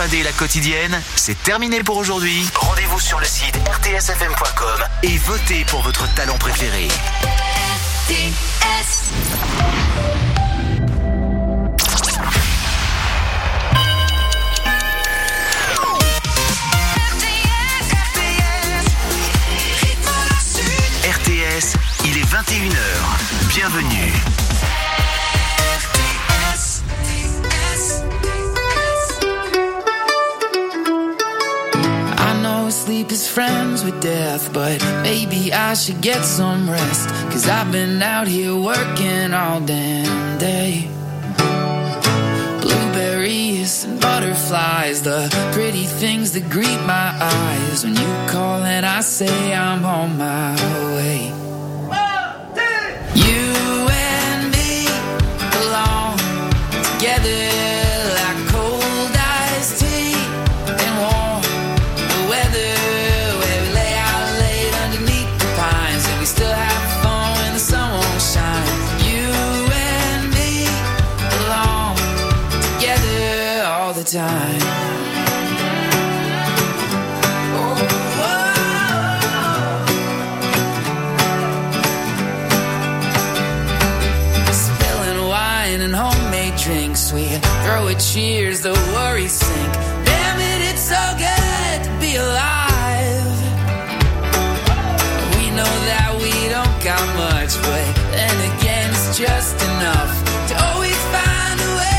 fadée la quotidienne, c'est terminé pour aujourd'hui. Rendez-vous sur le site rtsfm.com et votez pour votre talent préféré. RTS. RTS, il est 21h. Bienvenue. Sleep is friends with death, but maybe I should get some rest, 'cause I've been out here working all damn day. Blueberries and butterflies, the pretty things that greet my eyes when you call and I say I'm on my way. You and me belong together. Time. Spilling wine and homemade drinks, we throw a cheers, the worries sink. Damn it, it's so good to be alive. We know that we don't got much, but then again it's just enough to always find a way.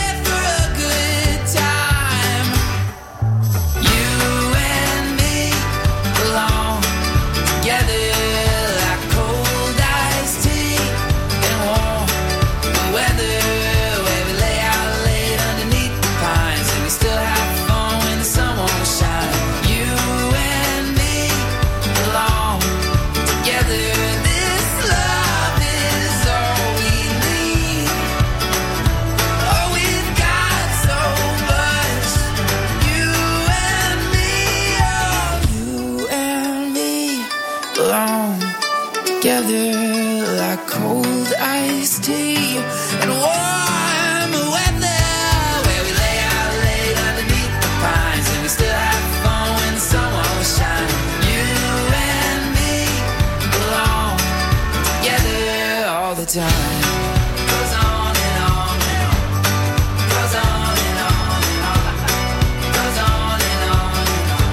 Like cold iced tea and warm weather, where we lay out late underneath the pines and we still have fun when the sun won't shine. You and me belong together all the time. Goes on and on and on. Goes on and on and on. Goes on and on and on.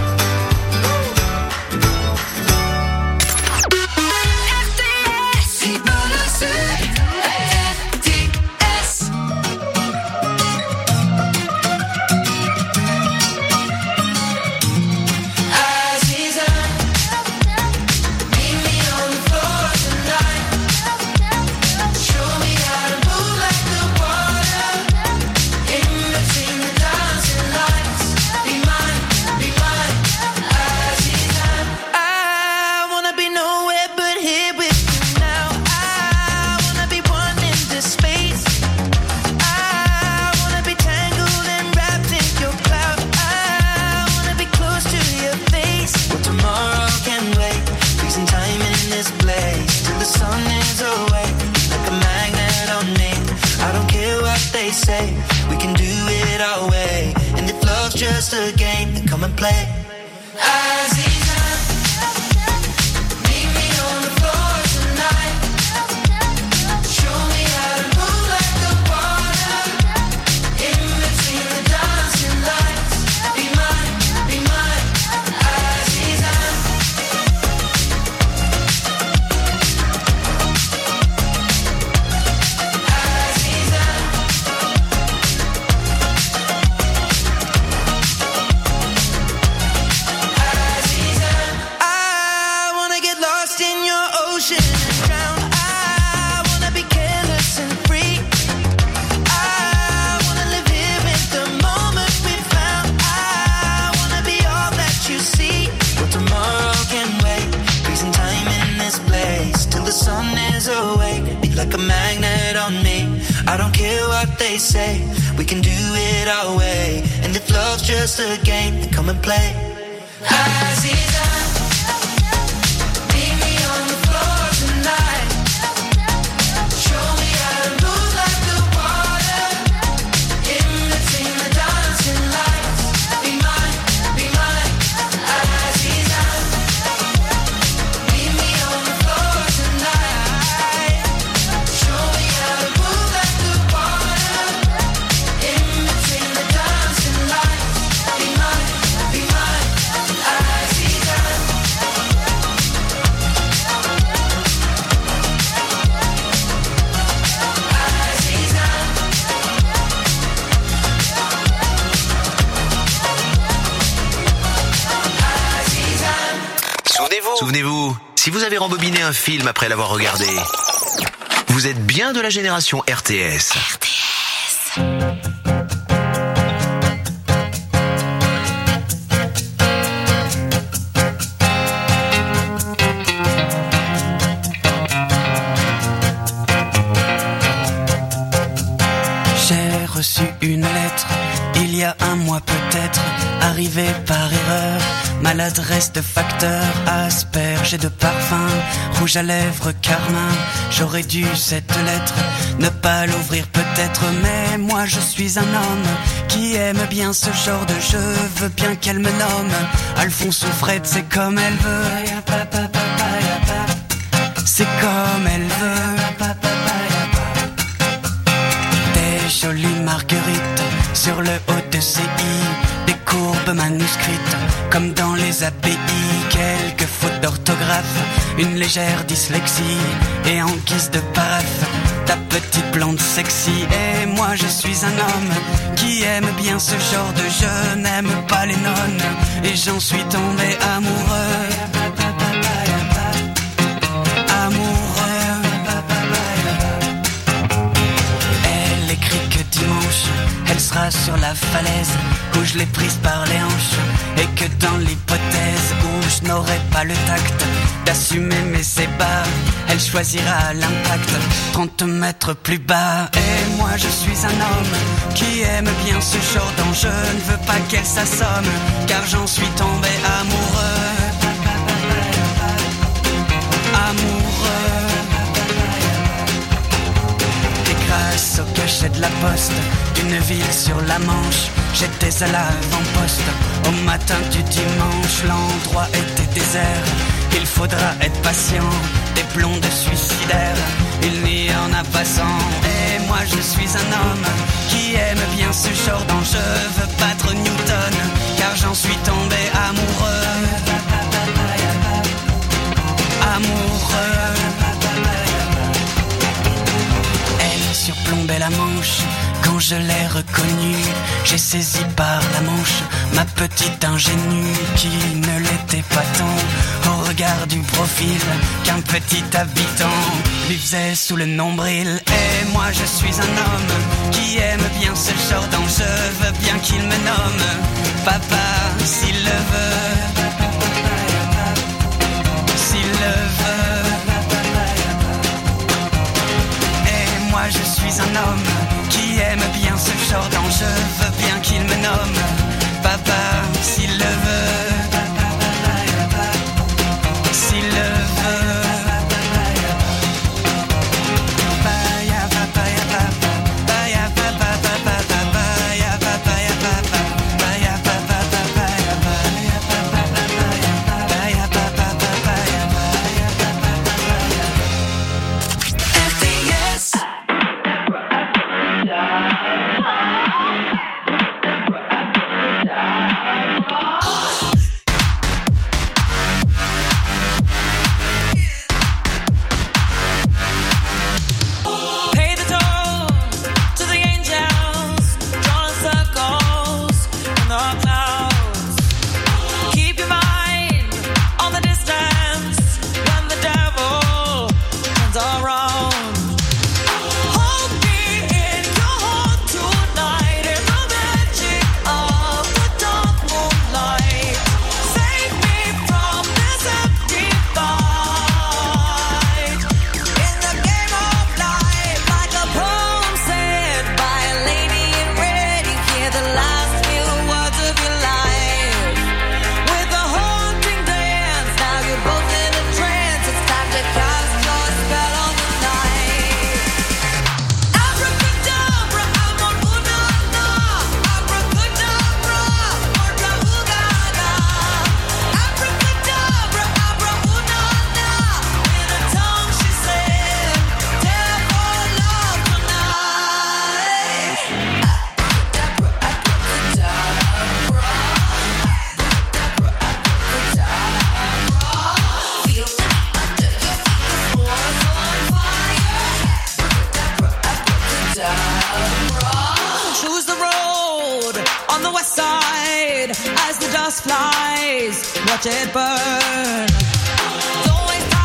Say we can do it our way, and if love's just a game, then come and play. They say we can do it our way, and if love's just a game, then come and play. Meet me on the floor tonight. Show me how to move like the water in between the dancing lights. Be my Si vous avez rembobiné un film après l'avoir regardé, vous êtes bien de la génération RTS. J'ai reçu une lettre, il y a un mois peut-être, arrivée par erreur. Maladresse de facteur, asperge et de parfum, rouge à lèvres, carmin. J'aurais dû cette lettre ne pas l'ouvrir peut-être, mais moi je suis un homme qui aime bien ce genre de jeu. Veux bien qu'elle me nomme Alphonse ou Fred, c'est comme elle veut. C'est comme elle veut. Des jolies marguerites sur le haut de ses i, des courbes manuscrites comme dans les API, quelques fautes d'orthographe, une légère dyslexie, et en guise de paraphe, ta petite blonde sexy. Et moi je suis un homme qui aime bien ce genre de jeu, n'aime pas les nonnes, et j'en suis tombé amoureux. Elle sera sur la falaise où je l'ai prise par les hanches, et que dans l'hypothèse où je n'aurai pas le tact d'assumer mes ébats, elle choisira l'impact 30 mètres plus bas. Et moi je suis un homme qui aime bien ce genre d'enjeu, ne veux pas qu'elle s'assomme car j'en suis tombé amoureux. Grâce au cachet de la poste d'une ville sur la Manche, j'étais à l'avant-poste au matin du dimanche. L'endroit était désert, il faudra être patient, des blondes suicidaires, il n'y en a pas 100. Et moi je suis un homme qui aime bien ce genre d'enjeu, veux battre Newton car j'en suis tombé amoureux. Surplombait la Manche, quand je l'ai reconnue, j'ai saisi par la manche ma petite ingénue qui ne l'était pas tant au regard du profil qu'un petit habitant lui faisait sous le nombril. Et moi je suis un homme qui aime bien ce genre d'enjeu, veux bien qu'il me nomme papa s'il le veut, s'il le veut. Moi je suis un homme qui aime bien ce genre d'enjeu, veux bien qu'il me nomme papa s'il le veut, s'il le veut. Watch it burn. Don't waste time.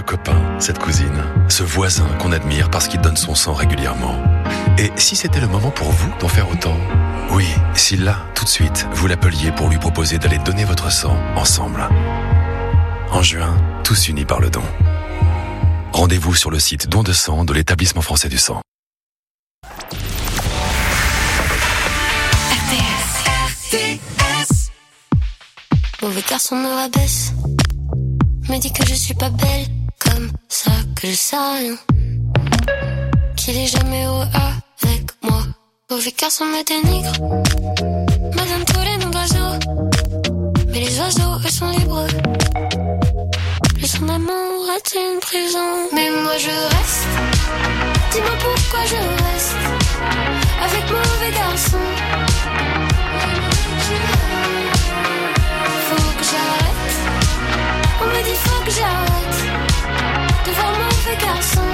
copain, cette cousine, ce voisin qu'on admire parce qu'il donne son sang régulièrement. Et si c'était le moment pour vous d'en faire autant ? Oui, si là, tout de suite, vous l'appeliez pour lui proposer d'aller donner votre sang ensemble. En juin, tous unis par le don. Rendez-vous sur le site Don de sang de l'Établissement français du sang. RTS. Mauvais garçon me rabaisse, me dit que je suis pas belle, comme ça que je sais rien, qu'il est jamais heureux avec moi. Mauvais garçon me dénigre, me donne tous les noms d'oiseaux, mais les oiseaux eux sont libres. Le son d'amour est une prison, mais moi je reste. Dis-moi pourquoi je reste avec mauvais garçon. Faut que j'arrête. On me dit faut que j'arrête de voir mauvais garçon.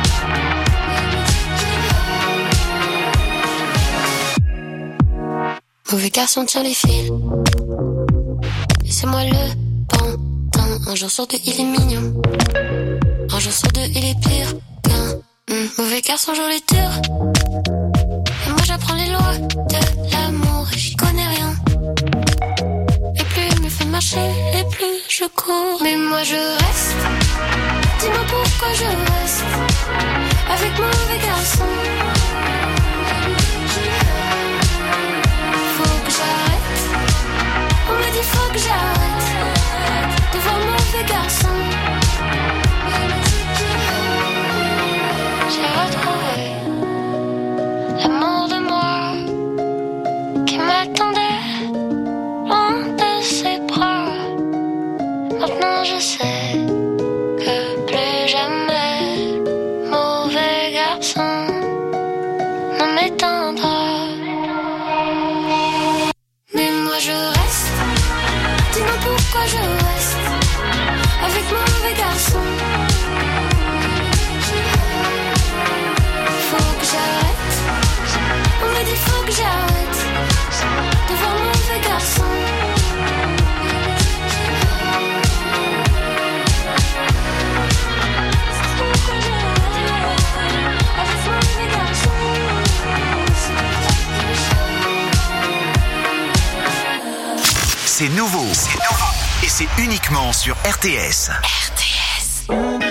Mauvais garçon tire les fils, et c'est moi le pantin. Un jour sur deux il est mignon, un jour sur deux il est pire qu'un mauvais garçon joue les durs. Et moi j'apprends les lois de l'amour et j'y connais rien. Et plus il me fait marcher, et plus je cours. Mais moi je reste. Dis-moi pourquoi je reste avec mauvais garçon. Faut que j'arrête. On me dit faut que j'arrête de voir mauvais garçon. J'ai retrouvé l'amour de moi qui m'attendait loin de ses bras. Maintenant je sais que plus jamais mauvais garçon ne m'éteindra. Mais moi je reste. Dis-moi pourquoi je reste avec mauvais garçon. Faut que j'arrête. On me dit faut que j'arrête de voir mauvais garçon. C'est nouveau. Et c'est uniquement sur RTS. RTS.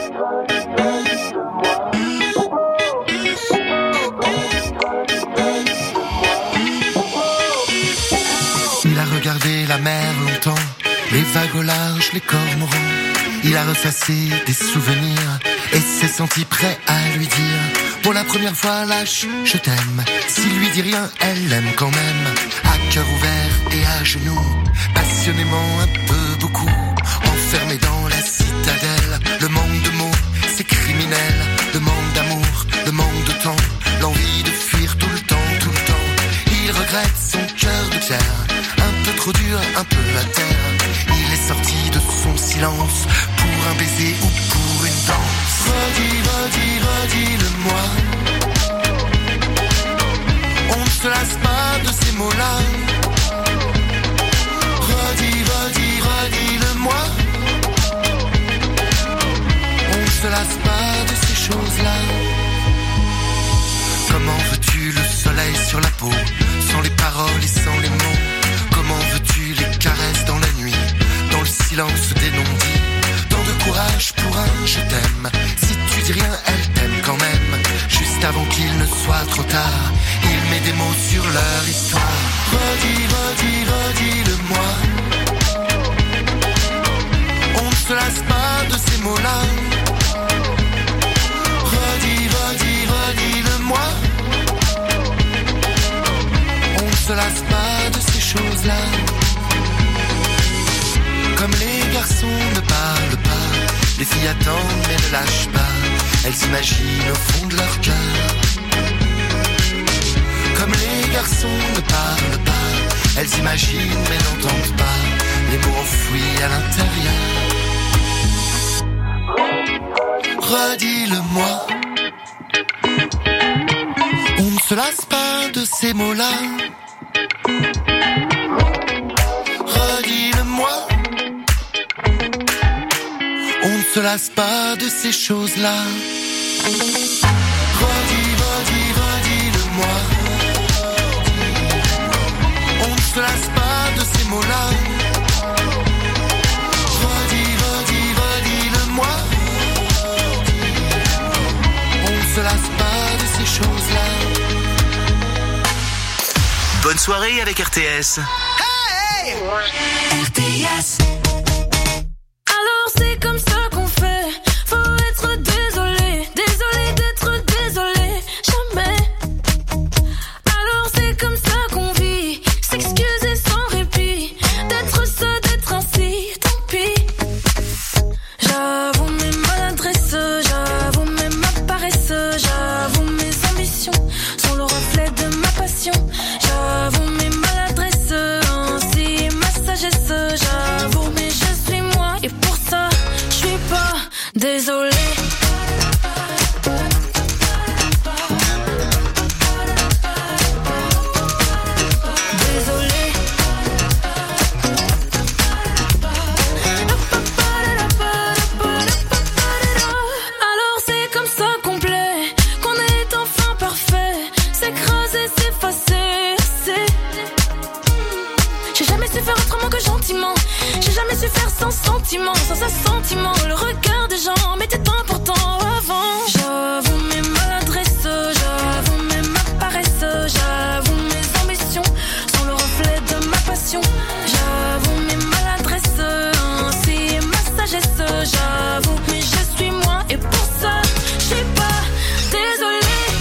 Il a regardé la mer longtemps, les vagues au large, les cormorans. Il a ressassé des souvenirs et s'est senti prêt à lui dire pour la première fois lâche, je t'aime. S'il lui dit rien, elle l'aime quand même. À cœur ouvert et à genoux, passionnément un peu beaucoup. Enfermé dans la citadelle, le manque de mots, c'est criminel. Le manque d'amour, le manque de temps, l'envie de fuir tout le temps, tout le temps. Il regrette son cœur de pierre, un peu trop dur, un peu à terre. Il est sorti de son silence pour un baiser ou pour une danse. Redis-le-moi. On ne se lasse pas de ces mots-là. Redis-le-moi. On ne se lasse pas de ces choses-là. Comment veux-tu le soleil sur la peau, sans les paroles et sans les mots? Comment veux-tu les caresses dans la nuit, dans le silence des non-dits? Tant de courage pour un je t'aime. Si tu dis rien, elle t'aime quand même. Juste avant qu'il ne soit trop tard, il met des mots sur leur histoire. Redis-le-moi. On ne se lasse pas de ces mots-là. Redis-le-moi. On ne se lasse pas de ces choses-là. Comme les garçons ne parlent pas, les filles attendent mais ne lâchent pas. Elles s'imaginent au fond de leur cœur. Comme les garçons ne parlent pas, elles imaginent mais n'entendent pas les mots enfouis à l'intérieur. Redis-le-moi. On ne se lasse pas de ces mots-là. Redis-le-moi. On ne se lasse pas de ces choses-là. Redis-le-moi. On ne se lasse pas de ces mots-là. Redis-le-moi. On ne se lasse pas de ces choses-là. Bonne soirée avec RTS. Hey! RTS. Alors c'est comme ça qu'on fait. Faut être désolé, désolé d'être désolé. Jamais. Alors c'est comme ça qu'on vit. S'excuser sans répit. D'être ça, d'être ainsi, tant pis. J'avoue mes maladresses, j'avoue même ma paresse, j'avoue mes ambitions sont le reflet de ma passion. J'avoue mes maladresses, ainsi ma sagesse. J'avoue mais je suis moi et pour ça je suis pas désolée. Alors c'est comme ça qu'on plaît, qu'on est enfin parfait. S'écraser, s'effacer, c'est. J'ai jamais su faire autrement que gentiment. J'ai jamais su faire sans sentiment, sans assentiment. Le regard des gens m'était important avant. J'avoue mes maladresses, j'avoue même ma paresse. J'avoue mes ambitions sont le reflet de ma passion. J'avoue mes maladresses, ainsi ma sagesse. J'avoue mais je suis moi et pour ça je suis pas désolée.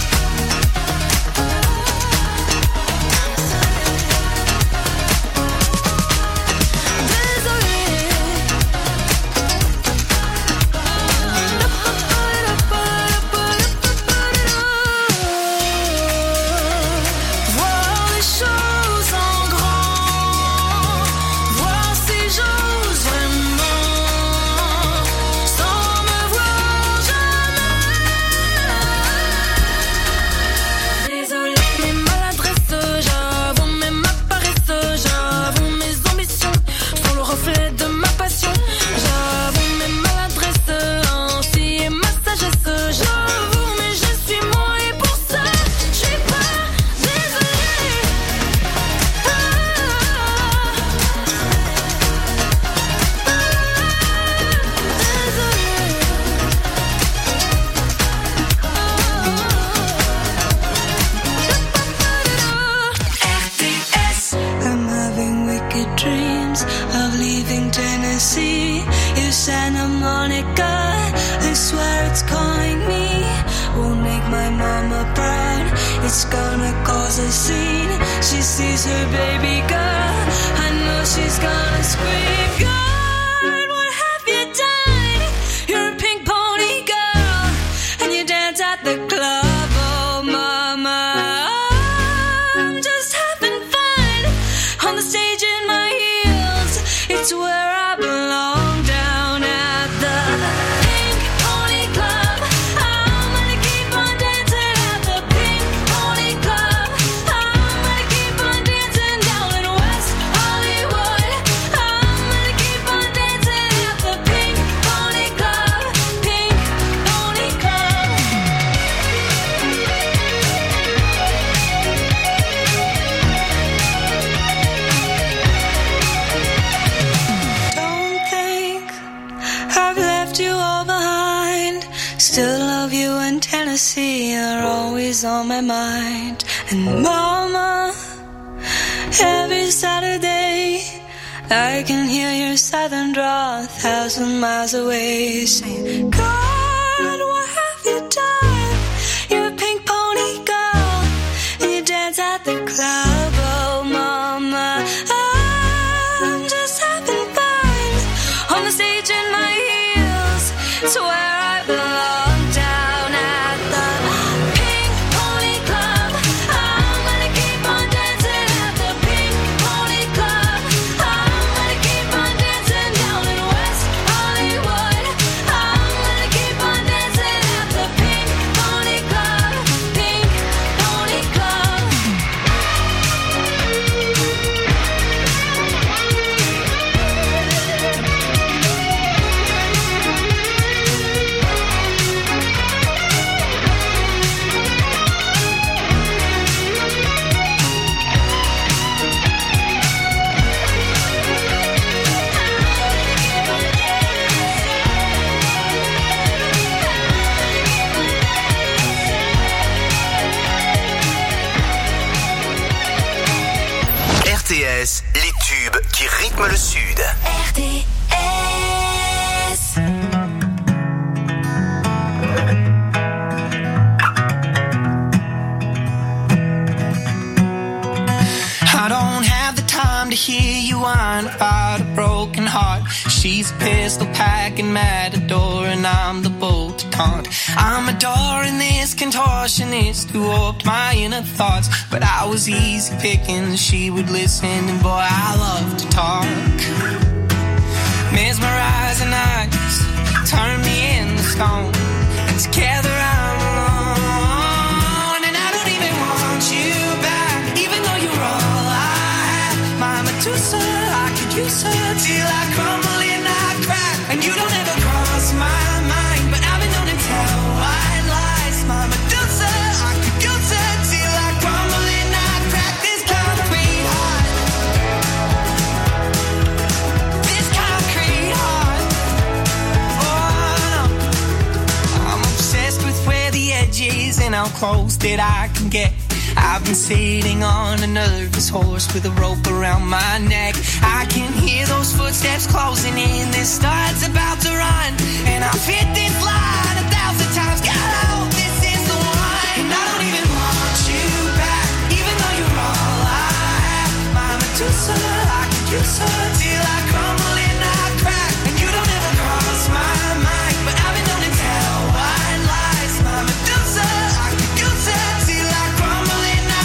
Voir les choses en grand, voir si j'ose vraiment, sans me voir jamais. Désolée, mes maladresses, j'avoue même ma paresse, j'avoue mes ambitions sont le reflet de ma passion. J'avoue mes maladresses, ainsi ma sagesse. J'avoue mais je suis moi et pour ça je suis pas désolée. RTS. I'm having wicked dreams of leaving Tennessee. You Santa Monica, I swear it's calling me. Won't make my mama proud. It's gonna cause a scene. She sees her baby girl. I know she's gonna scream. God, what have you done? You're a pink pony girl, and you dance at the club. Oh, mama, I'm just having fun on the stage in my heels. It's where I belong, down at the Pink Pony Club. I'm gonna keep on dancing at the Pink Pony Club. I'm gonna keep on dancing down in West Hollywood. I'm gonna keep on dancing at the Pink Pony Club. Pink Pony Club. Don't think I've left you all behind. Still love you in Tennessee. You're always on my mind. And mama, every Saturday I can hear your southern drawl 1,000 miles away, saying, God, what have you done? You're a pink pony girl, and you dance at the club. Oh, mama, I'm just having fun on the stage in my heels. It's where I belong, down at the Pink Pony Club. I'm gonna keep on dancing at the Pink Pony Club. I'm gonna keep on dancing down in West Hollywood. I'm gonna keep rythme le Sud. RTS. I don't have the time to hear you whine about a broken heart. She's a pistol packing matador and I'm the bull to taunt. I'm adoring this contortionist who warped my inner thoughts, but I was easy picking, she would listen, and boy I love to talk. Mesmerizing eyes turn me into stone, and together I'm alone, and I don't even want you back, even though you're all I have. My Medusa, I could use her till I crumble and I crack, and you don't ever cross my mind, but I've been known to tell white lies. My Medusa, I could use her till I crumble and I crack. This concrete heart, this concrete heart. Oh no, I'm obsessed with where the edge is and how close that I can get. I've been sitting on a nervous horse with a rope around my neck. I can hear those footsteps closing in. This start's about to run, and I've hit this line 1,000 times. God, I hope this is the one. And I don't even want you back, even though you're all I have. My Medusa, I could use her till I crumble and I crack, and you don't ever cross my mind, but I've been known to tell white lies. My Medusa, I could use her till I crumble.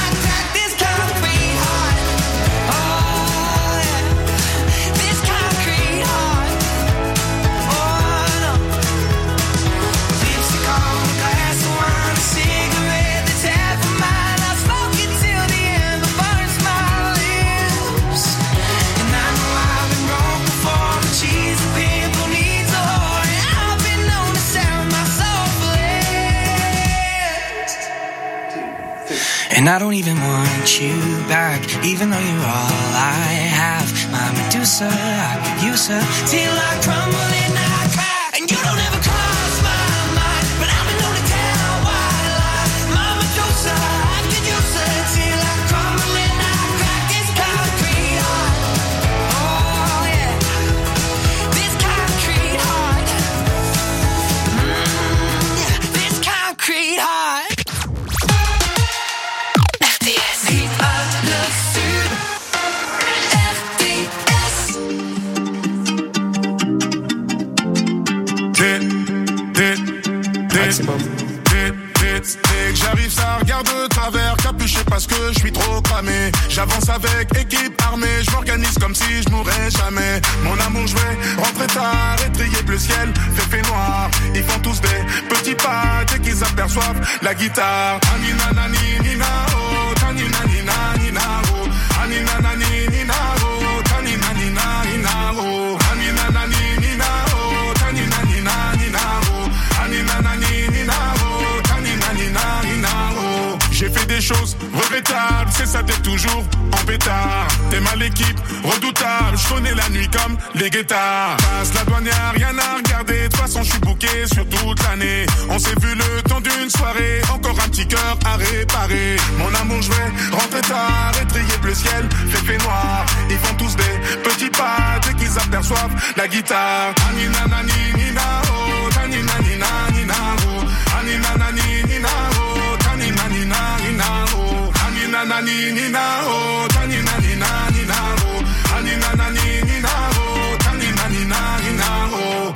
And I don't even want you back, even though you're all I have. My Medusa, I could use her till I crumble and I crack, and you don't ever cross my mind, but I've been known to tell white lies. My Medusa, I could use her till I crumble and I crack. This concrete heart, oh yeah, this concrete heart, this concrete heart. J'arrive, ça regarde de travers, capuché parce que je suis trop cramé. J'avance avec équipe armée, je m'organise comme si je mourrais jamais. Mon amour, je vais rentrer tard, étrier bleu ciel, fait noir. Ils font tous des petits pas dès qu'ils aperçoivent la guitare. Anina nani nina oh, tanina nina nina oh, anina nani nina oh, tanina nina nina oh, anina nani nina oh, tanina nina nina oh, anina nani nina oh, tanina nina nina oh. J'ai fait des choses regrettables, c'est ça, t'es toujours en pétard. T'es mal l'équipe, redoutable, je connais la nuit comme les guettards. Passe la douane, y'a rien à regarder, de toute façon je suis booké sur toute l'année. On s'est vu le temps d'une soirée, encore un petit cœur à réparer. Mon amour, je vais rentrer tard, étrier bleu ciel, fait noir. Ils font tous des petits pas dès qu'ils aperçoivent la guitare. Anina nani nina oh, tanina nina nina oh, anina nani nina oh, tanina nina nina oh, anina nani nina oh, tanina nina nina oh, anina nani nina oh, tanina nina nina oh.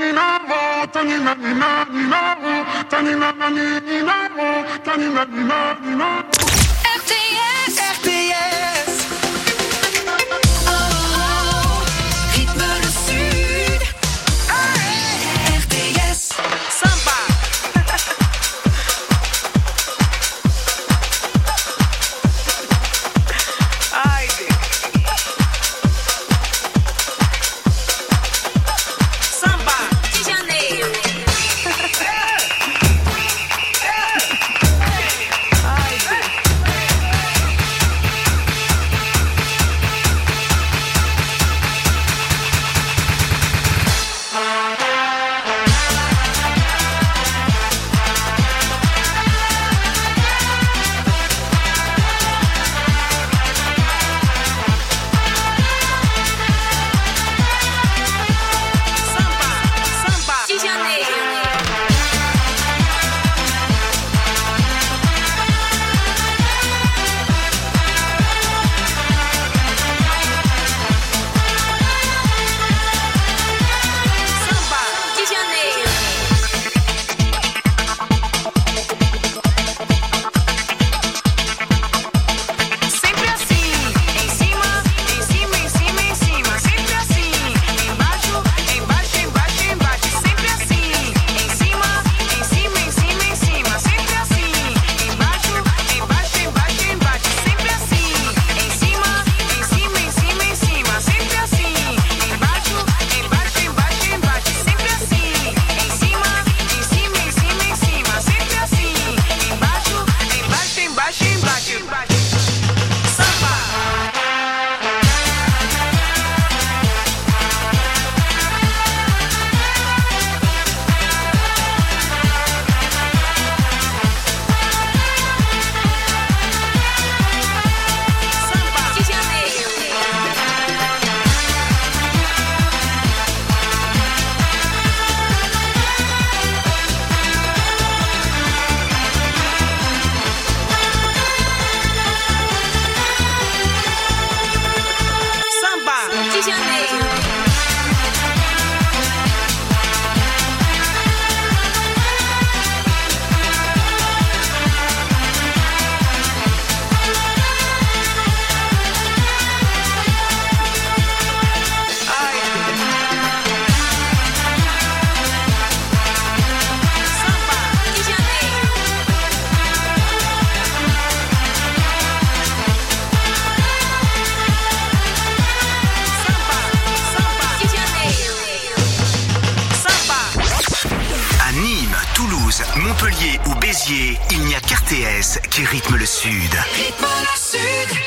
Montpellier ou Béziers, il n'y a qu'RTS qui rythme le Sud. Rythme le Sud.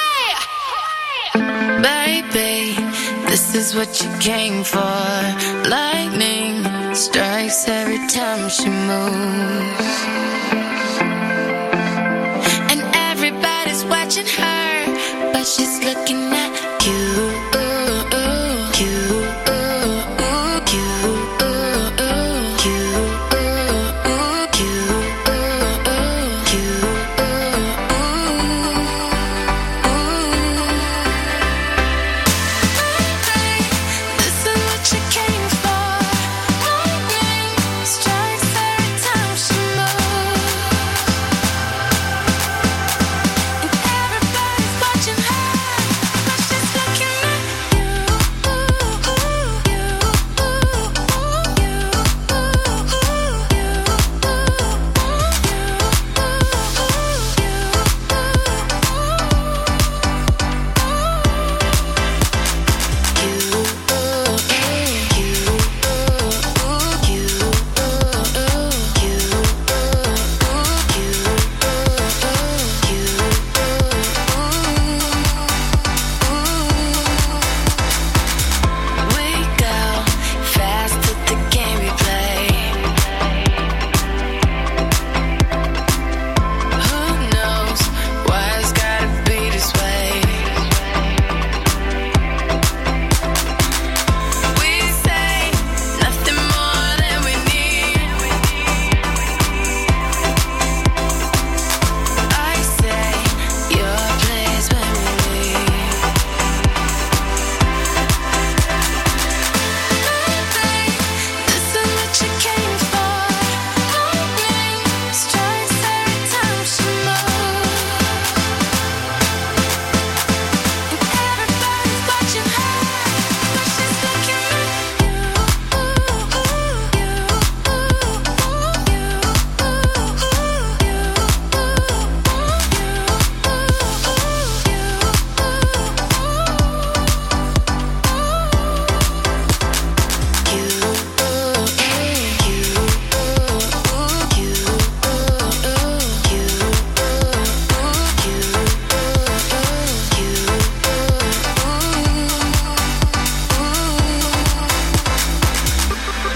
Hey! Baby, this is what you came for. Lightning strikes every time she moves. And everybody's watching her, but she's looking at you. She's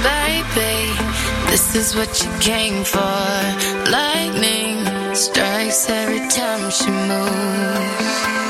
baby, this is what you came for. Lightning strikes every time she moves.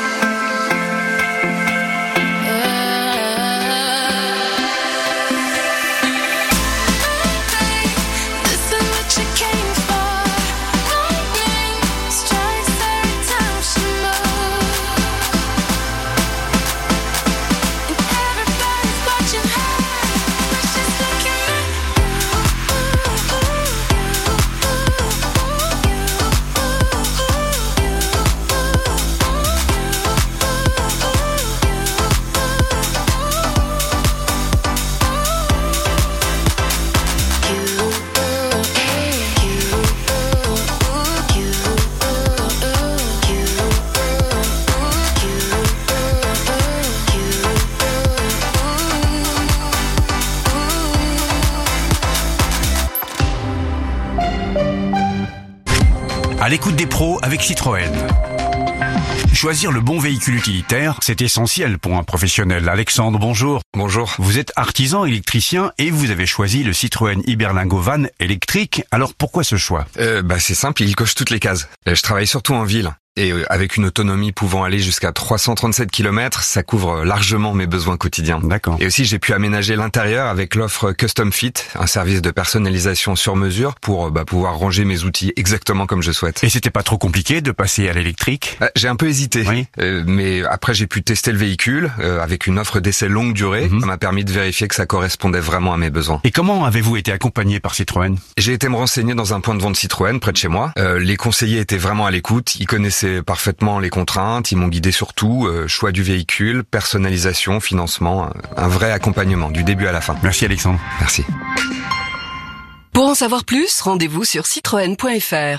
À l'écoute des pros avec Citroën. Choisir le bon véhicule utilitaire, c'est essentiel pour un professionnel. Alexandre, bonjour. Bonjour. Vous êtes artisan électricien et vous avez choisi le Citroën Iberlingo Van électrique. Alors pourquoi ce choix ? C'est simple, il coche toutes les cases. Je travaille surtout en ville. Et avec une autonomie pouvant aller jusqu'à 337 km, ça couvre largement mes besoins quotidiens. D'accord. Et aussi, j'ai pu aménager l'intérieur avec l'offre Custom Fit, un service de personnalisation sur mesure pour pouvoir ranger mes outils exactement comme je souhaite. Et c'était pas trop compliqué de passer à l'électrique ? J'ai un peu hésité, oui. Mais après j'ai pu tester le véhicule avec une offre d'essai longue durée. Ça m'a permis de vérifier que ça correspondait vraiment à mes besoins. Et comment avez-vous été accompagné par Citroën ? J'ai été me renseigner dans un point de vente Citroën près de chez moi. Les conseillers étaient vraiment à l'écoute, ils connaissaient parfaitement les contraintes, ils m'ont guidé sur tout, choix du véhicule, personnalisation, financement, un vrai accompagnement du début à la fin. Merci Alexandre. Merci. Pour en savoir plus, rendez-vous sur citroën.fr.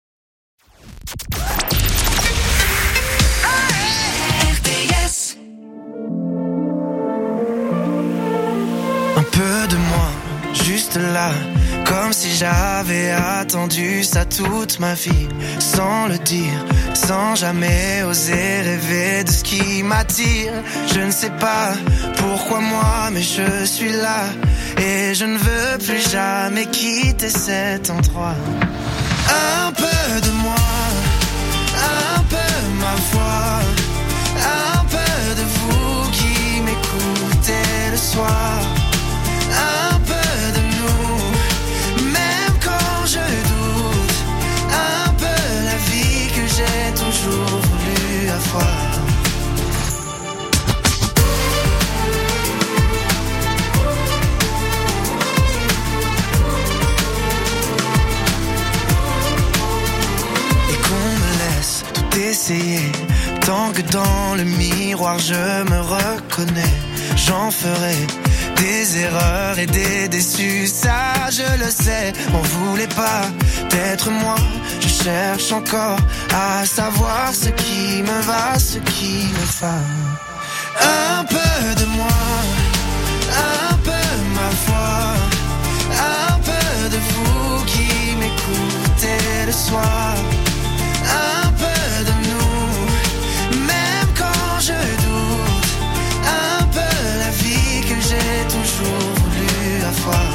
Un peu de moi, juste là, comme si j'avais attendu ça toute ma vie, sans le dire, sans jamais oser rêver de ce qui m'attire. Je ne sais pas pourquoi moi, mais je suis là, et je ne veux plus jamais quitter cet endroit. Un peu de moi, un peu ma voix, un peu de vous qui m'écoutez le soir. Un peu de nous, même quand je doute, un peu la vie que j'ai toujours voulu avoir. Et qu'on me laisse tout essayer, tant que dans le miroir je me reconnais, j'en ferai des erreurs et des déçus, ça je le sais. On voulait pas d'être moi, je cherche encore à savoir ce qui me va, ce qui me va. Un peu de moi, un peu ma voix, un peu de vous qui m'écoutez le soir. Un peu de nous, même quand je doute, un peu la vie que j'ai toujours voulu avoir.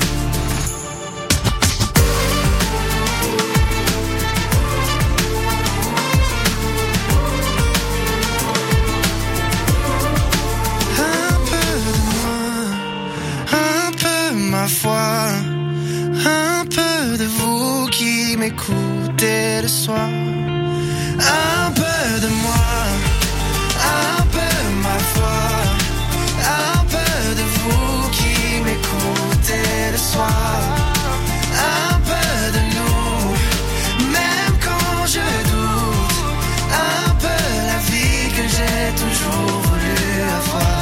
Un peu de moi, un peu ma foi, un peu de vous qui m'écoutez le soir. Un peu de moi, un peu ma foi, un peu de vous qui m'écoutez le soir. Un peu de nous, même quand je doute, un peu la vie que j'ai toujours voulu avoir.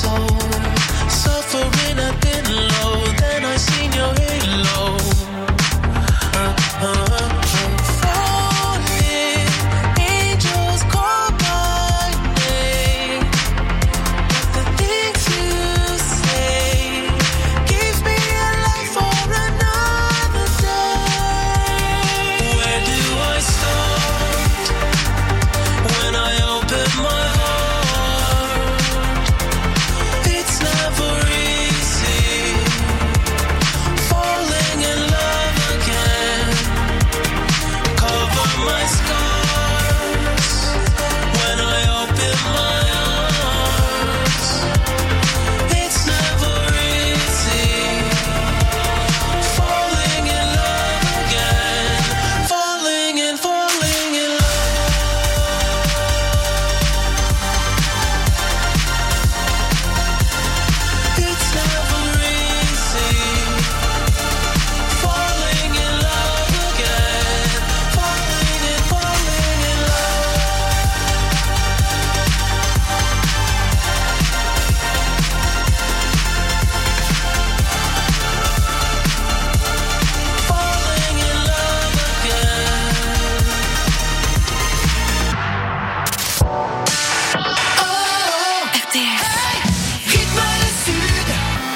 soul. Suffering I didn't know, then I seen your halo. Falling, angels call my name. But the things you say gives me a life for another day. Where do I start when I open my heart? It's never easy falling in love again. Cover my scars when I open my arms. It's never easy falling in love again. Falling in love. It's never easy falling in love again. Falling in love. Falling in love again. Oh, RTS. Rythme le Sud.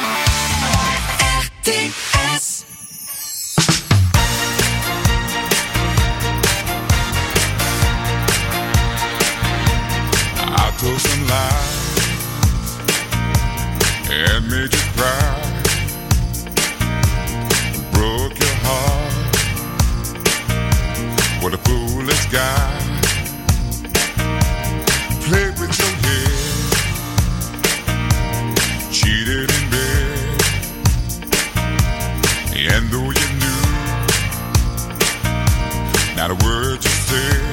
RTS. I told some lies and made you cry. Broke your heart. What a foolish guy. Played with your head. Cheated in bed. And though you knew not a word you said,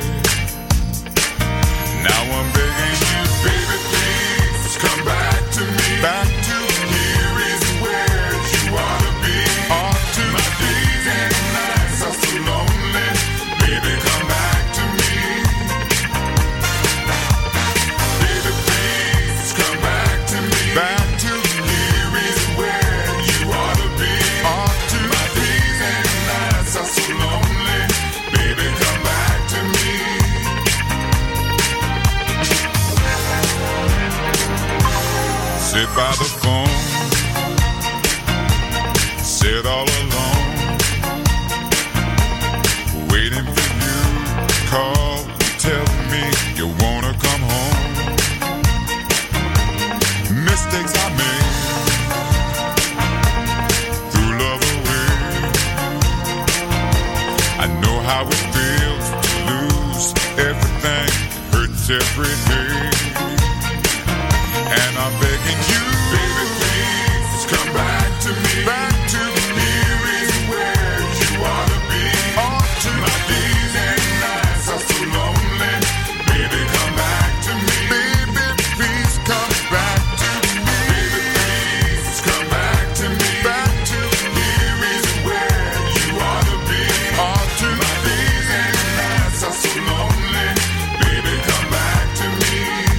now I'm begging you, baby, please come back to me. Back to here is where you ought to be. Ought to my days and nights are so lonely. Baby, come back to me. Baby, please come back to me. Back to here is where you ought to be. Ought to my days and nights are so lonely. Baby, come back to me. Sit by the phone, sit all alone, waiting for you. Call, tell me you wanna come home. Mistakes I made, threw love away. I know how it feels to lose everything, hurts every day. And I'm begging you, baby, please come back to me. Back to here is where you ought to be. Ought to my days and nights are so lonely. Baby, come back to me. Baby, please come back to me. Baby, please come back to me. Back to here is where you ought to be. Ought to my days and nights are so lonely. Baby, come back to me.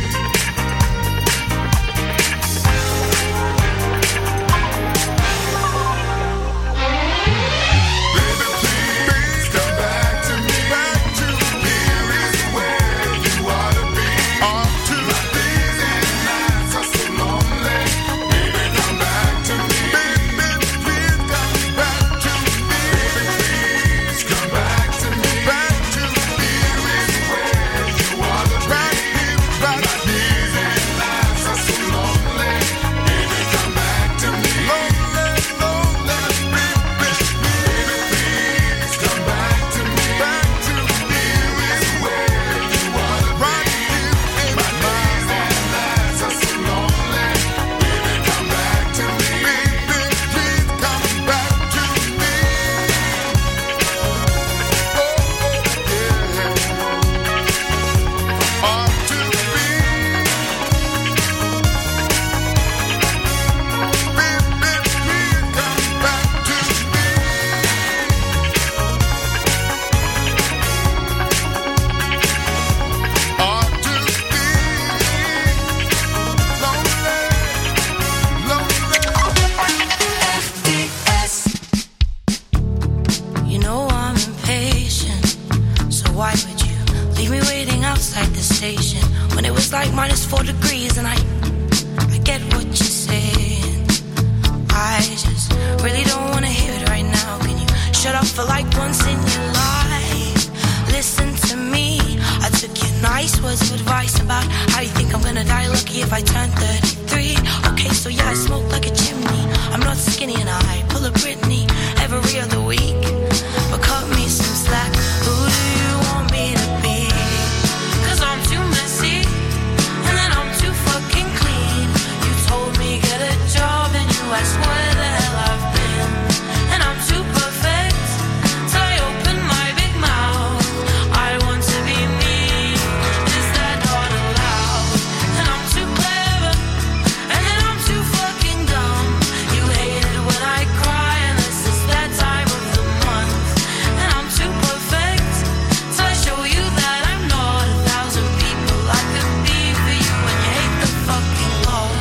if I turn 33. Okay, so yeah, I smoke like a chimney. I'm not skinny and I pull a Britney every other week. But cut me some slack. Who do you want me to be? 'Cause I'm too messy and then I'm too fucking clean. You told me get a job and you asked where the hell I've been. And I'm too perfect till I open my big mouth. I want to be me. Is that not allowed? And I'm too clever and then I'm too fucking dumb. You hate it when I cry and this is that time of the month. And I'm too perfect till I show you that I'm not 1,000 people I could be for you. And you hate the fucking Lord.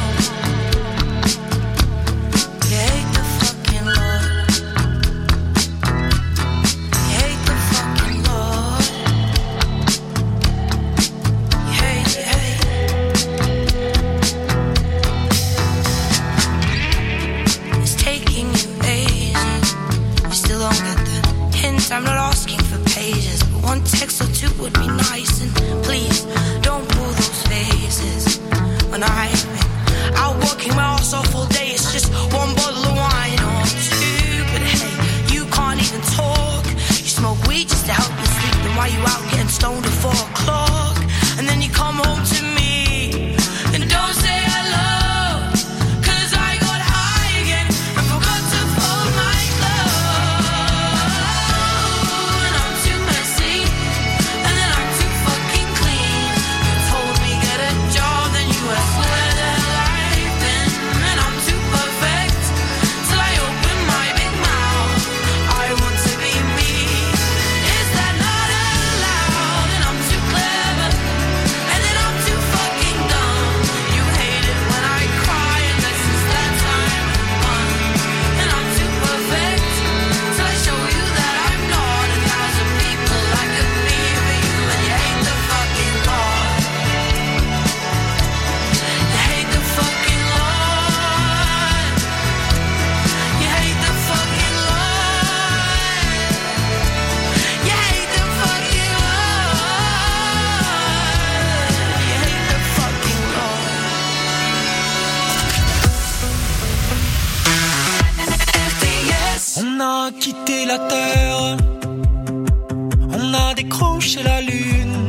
You hate the fucking Lord. You hate the fucking Lord. You hate, you hate. It's taking you ages. You still don't get the hint. I'm not asking for pages, but one text or two would be nice. And please don't pull those faces when I've been out working my ass off all day. It's just one bottle of wine or two. But hey, you can't even talk. You smoke weed just to help you sleep. Then why you out getting stoned at 4 o'clock? And then you come home to me and don't say hello. 'Cause I got high again and forgot to fold my clothes. And I'm too messy and then I'm too fucking clean. You told me get a job, then you asked where the hell I've been. And I'm too perfect till I open my big mouth. I want to be me. Is that not allowed? And I'm too clever and then I'm too fucking dumb. You hate it when I cry and this is that time of the month. And I'm too perfect till I show you that I'm not 1,000 people I could be for you. And you hate the fucking Lord. You hate the fucking Lord. You hate the fucking Lord. You hate the fucking Lord. You hate the fucking Lord. On a quitté la terre, on a décroché la lune,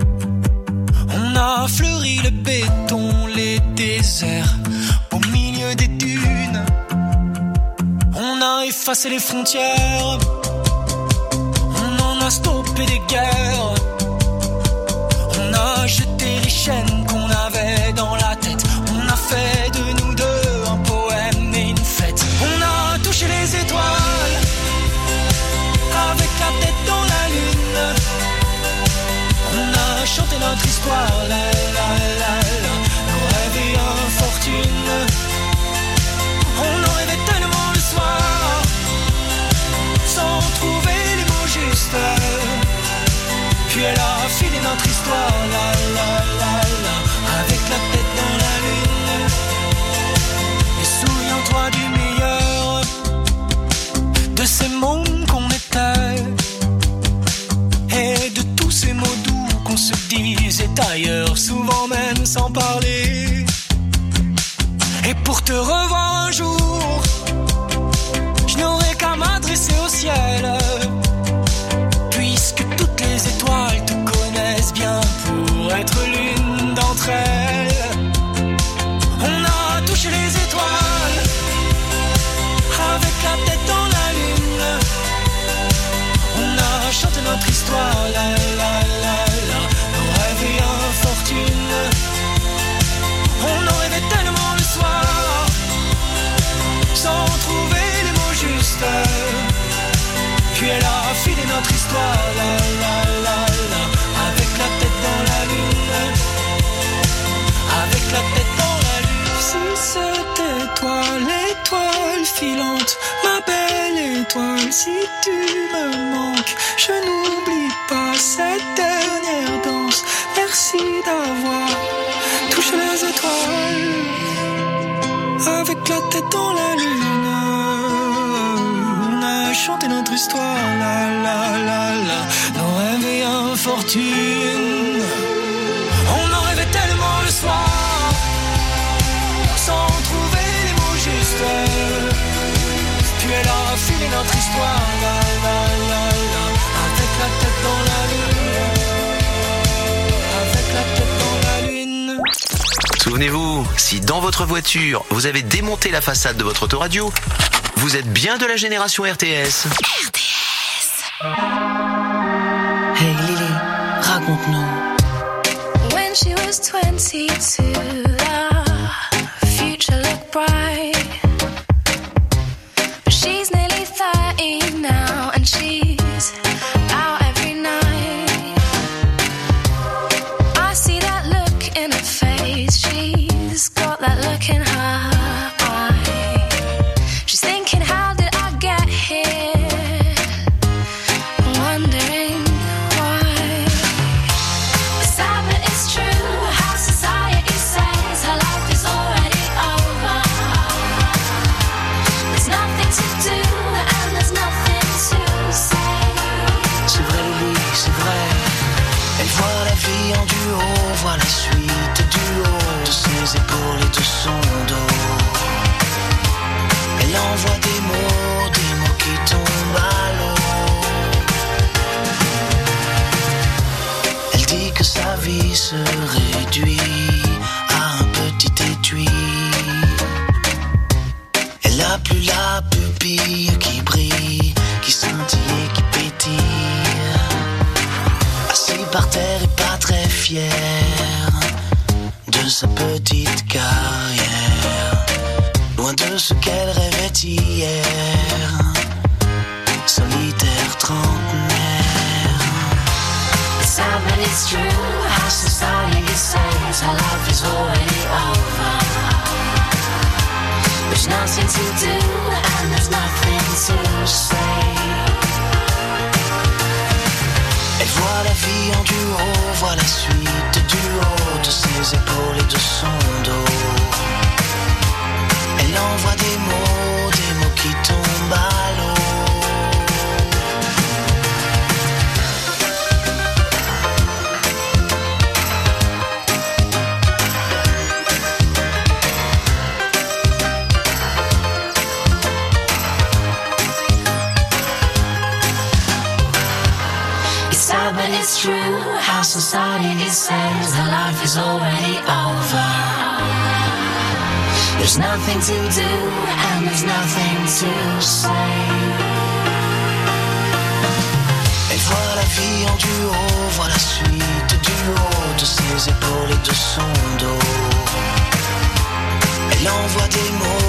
on a fleuri le béton, les déserts au milieu des dunes, on a effacé les frontières, on en a stoppé des guerres, on a jeté les chaînes qu'on avait dans la tête, on a fait de nous deux un poème et une fête, on a touché les étoiles avec la tête dans la lune, on a chanté notre histoire, la la la la, nos rêves et infortune, on en rêvait tellement le soir, sans trouver les mots justes, puis elle a filé notre histoire, la la la la, avec la tête dans la lune, et souviens-toi du meilleur de ces mômes qu'on était, et de tous ces mots doux qu'on se disait ailleurs, souvent même sans parler. Et pour te revoir un jour, je n'aurai qu'à m'adresser au ciel, puisque toutes les étoiles te connaissent bien pour être l'une d'entre elles. On a touché les étoiles avec la tête dans la lune, on a chanté notre histoire, la la la la, nos rêves et infortune, on en rêvait tellement le soir, sans trouver les mots justes, puis elle a filé notre histoire, la la la la, avec la tête dans la lune, avec la tête dans la lune. Si c'était toi l'étoile filante, ma belle étoile, si tu me manques, je n'oublie pas cette dernière danse. Merci d'avoir touché les étoiles avec la tête dans la lune. On a chanté notre histoire, la la la la, nos rêves et infortune. On en rêvait tellement le soir, Amuse-toi, la la la la, avec la tête dans la lune, avec la tête dans la lune. Souvenez-vous, si dans votre voiture, vous avez démonté la façade de votre autoradio, vous êtes bien de la génération RTS. Hey Lily, raconte-nous. When she was 22, the future looked bright. But she's nearly 30 now, and she's out every night. I see that look in her face, she's got that look in her eye. She's thinking, how did I get here? Wondering why. Sad but it's true, how society says her life is already over. There's nothing to do and there's nothing to say. C'est vrai Lily, c'est vrai. Elle voit la vie en duo, voit la suite du haut de ses épaules et de son dos. Elle envoie des mots qui tombent à l'eau. Elle dit que sa vie se réduit à un petit étui. Elle a plus la pupille qui brille, qui scintille et qui pétille. Assis par terre et pas très fier de sa petite carrière, loin de ce qu'elle rêvait hier, solitaire trentenaire. Sad but it's true, how society says her life is already over. There's nothing to do and there's nothing to say. Elle voit la vie en duo, voit la suite du haut de ses épaules et de son dos. Elle envoie des mots qui tombent à l'eau. It's sad but it's true, how society says her life is already over. There's nothing to do and there's nothing to say. Elle voit la vie en duo, voit la suite du haut de ses épaules et de son dos. Elle envoie des mots